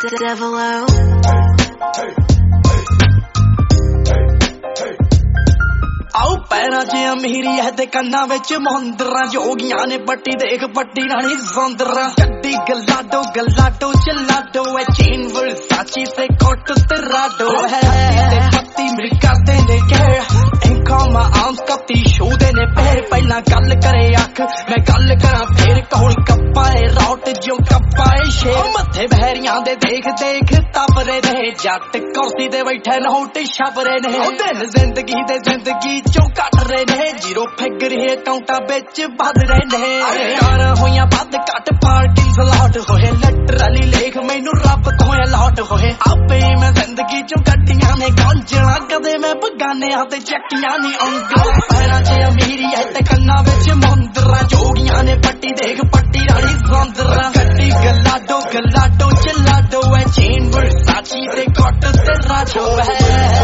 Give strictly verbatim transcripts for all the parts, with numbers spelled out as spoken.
Devilo. ਆਉ ਪੈਰਾਂ 'ਚ ਅਮੀਰੀ ਹੈ ਤੇ ਕੰਨਾਂ ਵਿੱਚ ਮੁੰਦਰਾਂ ਜੋਗੀਆਂ ਨੇ ਪੱਟੀ ਦੇਖ ਪੱਟੀ ਰਾਣੀ ਜ਼ੰਦਰਾਂ ਚੱਡੀ ਗਲਾਡੋ ਗਲਾਡੋ ਚਲਾਡੋ ਐ ਚੇਨ ਵਰਸਾਚੀ ਤੇ ਕੋਟ ਤੇ ਰਾਡੋ ਹੈ ਤੇ ਪੱਤੀ ਮੇਰੀ ਕਰਦੇ ਨੇ ਕਹਿ ਇੰਕਾਂ ਮਾ ਆਰਮਸ ਕੱਤੀ ਸ਼ੂਦੇ ਨੇ ਪੈਰ ਪਹਿਲਾਂ ਗੱਲ ਕਰੇ ਅੱਖ ਮੈਂ ਗੱਲ ਕਰਾਂ ਫੇਰ ਕੌਣ ਕੱਪਾਏ ਰੌਟ ਜੋ ਕੱਪਾਏ ਸ਼ੇਰ ਮੱਥੇ ਬਹਿਰੀਆਂ ਦੇ ਦੇਖ ਦੇਖ ਤਪਰੇ ਨੇ ਜੱਟ ਕੁਰਸੀ ਤੇ ਬੈਠੇ ਨੋਟ ਛਪਰੇ ਨੇ ਉਹ ਦਿਨ ਜ਼ਿੰਦਗੀ ਦੇ ਜ਼ਿੰਦਗੀ ਚੋਂ ਕੱਟ ਰਹੇ ਨੇ ਜੀਰੋ ਫਿਗਰ ਹੀ ਅਕਾਊਂਟਾਂ ਵਿੱਚ ਵੱਧ ਰਹੇ ਨੇ ਕਾਰ ਹੋਈਆਂ ਵੱਧ ਘੱਟ ਪਾਰਕਿੰਗ ਸਲਾਟ ਹੋਏ ਲਿਟਰਲੀ ਲੇਖ ਮੈਨੂੰ ਰੱਬ ਤੋਂ ਅਲਾਟ ਹੋਏ ਆਪੇ ਮੈਂ ਜ਼ਿੰਦਗੀ ਚੋਂ ਕੱਟੀਆਂ ਨੇ ਗਾਂਜਣਾ ਕਦੇ ਮੈਂ ਬਗਾਨਿਆਂ ਤੇ ਚੱਕੀਆਂ ਨਹੀਂ ਉਂਗਲਾਂ ਪੈਰਾਂ 'ਚ ਅਮੀਰੀ ਹੈ ਤੇ ਕੰਨਾਂ ਵਿੱਚ ਮੁੰਦਰਾਂ ਜੋਗੀਆਂ ਨੇ ਪੱਟੀ ਦੇਖ ਪੱਟੀ ਰਾਣੀ ਜ਼ੰਦਰਾਂ ਕੱਟੀ ਗਲਾਡੋ ਗਲਾਡੋ ਚਲਾਡੋ ਐ ਚੇਨ ਵਰਸਾਚੀ ਤੇ ਕੋਟ ਤੇ ਰਾਡੋ ਹੈ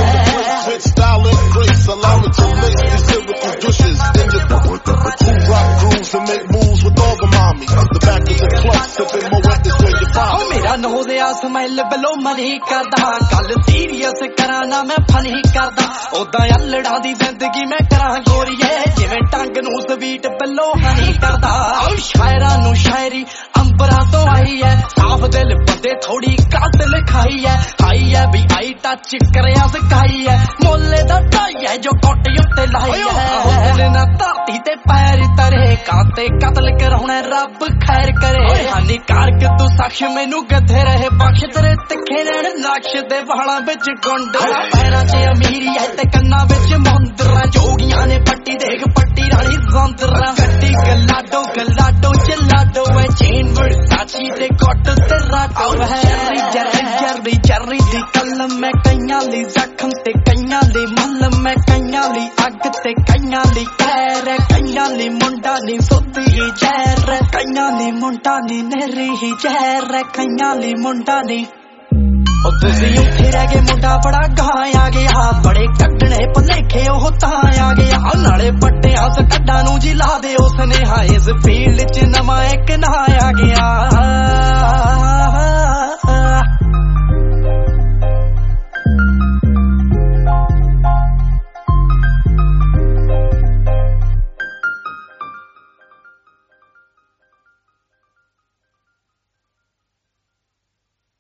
Allow me to lace these lyrical douches in your who rock grooves and make moves with all the mommy. The back of the club, sipping more wet is where you find me. ਮੇਰਾ ਨੋਜ਼ਿਆ smell ਬਲੋ money ਕਰਦਾ ਗੱਲ serious ਕਰਾਂ ਨਾ ਮੈਂ funny ਕਰਦਾ ਉਦਾਂ ਅਲੜਾਂ ਦੀ ਜ਼ਿੰਦਗੀ ਮੈਂ ਕਰਾਂ ਗੋਰੀਏ ਜਿਵੇਂ ਟੰਗ ਨੂੰ ਸਵੀਟ ਬਲੋ ਹਨੀ ਕਰਦਾ ਆਉ ਸ਼ਾਇਰਾਂ ਨੂੰ ਸ਼ਾਇਰੀ ਅੰਬਰਾਂ ਤੋਂ ਆਈ ਐ ਸਾਫ ਦਿਲ ਬੰਦੇ ਥੋੜੀ ਕੱਟ ਲਿਖਾਈ ਐ ਹਾਈ ਐ ਵੀ ਆਈ ਟੱਚ ਕਰਿਆ ਸਿਖਾਈ ਐ ਮੋਲੇ ਦਾ ਢਾਈ ਐ ਜੋ ਕੋਟ ਉੱਤੇ ਲਾਈ ਐ ਦਿਲ ਨਾ ਧਰਤੀ ਤੇ ਪੈਰ ਤਰੇ ਕਾਤੇ ਕਤਲ ਕਰਾਉਣਾ ਰੱਬ ਖੈਰ ਕਰੇ ਹਾਨੀਕਾਰਕ ਤੂੰ ਸਖਸ਼ ਮੈਨੂੰ ਗੱਥੇ ਰਹੇ ਬਖਸ਼ ਤੇਰੇ ਤਿੱਖੇ ਨੈਣ ਨਕਸ਼ ਦੇ ਵਾਲਾਂ ਵਿੱਚ ਗੁੰਡ ਪੈਰਾਂ 'ਚ ਅਮੀਰੀ ਐ ਤੇ ਕੰਨਾਂ ਵਿੱਚ ਮੁੰਦਰਾਂ ਜੋਗੀਆਂ ਨੇ ਪੱਟੀ ਦੇਖ ਪੱਟੀ ਰਾਣੀ ਜ਼ੰਦਰਾਂ ਕੱਟੀ ਗਲਾਡੋ ਗਲਾਡੋ ਚਲਾਡੋ ਐ ਚੇਨ ਵਰਸਾਚੀ ਤੇ ਕੋਟ ਤੇ ਰਾਡੋ ਹੈ ਜਰਰੀ ਜਰਰੀ ਜਰਰੀ ਦੀ ਕਲਮ ਮੈਂ ਕਈਆਂ ਲਈ ਜ਼ਖਮ ਤੇ ਕਈਆਂ ਲਈ ਮਲਮ ਮੈਂ ਕਈਆਂ ਲਈ ਅੱਗ ਤੇ ਕਈਆਂ ਲਈ ਕਹਿਰ ਕਈਆਂ ਲਈ ਮੁੰਡਾ ਨੀ ਸੁੱਧ ਹੀ ਜ਼ਹਿਰ ਕਈਆਂ ਲਈ ਮੁੰਡਾ ਨੀ ਨਹਿਰੀ ਹੀ ਜ਼ਹਿਰ ਕਈਆਂ ਲਈ ਮੁੰਡਾ ਨੀ ਉਹ ਤੁਸੀਂ ਉੱਥੇ ਰਹਿ ਗਏ ਮੁੰਡਾ ਬੜਾ ਗਾਂ ਆ ਗਿਆ ਬੜੇ ਕੱਢਣੇ ਭੁਲੇਖੇ ਉਹ ਤਾਂ ਆ ਗਿਆ ਨਾਲੇ ਪੱਟਿਆਂ ਸ ਕੱਢਾਂ ਨੂੰ ਜੀ ਲਾ ਦੇ ਉਸਨੇ ਹਾਏ ਇਸ ਫੀਲਡ 'ਚ ਨਵਾਂ ਇੱਕ ਨਾ ਆ ਗਿਆ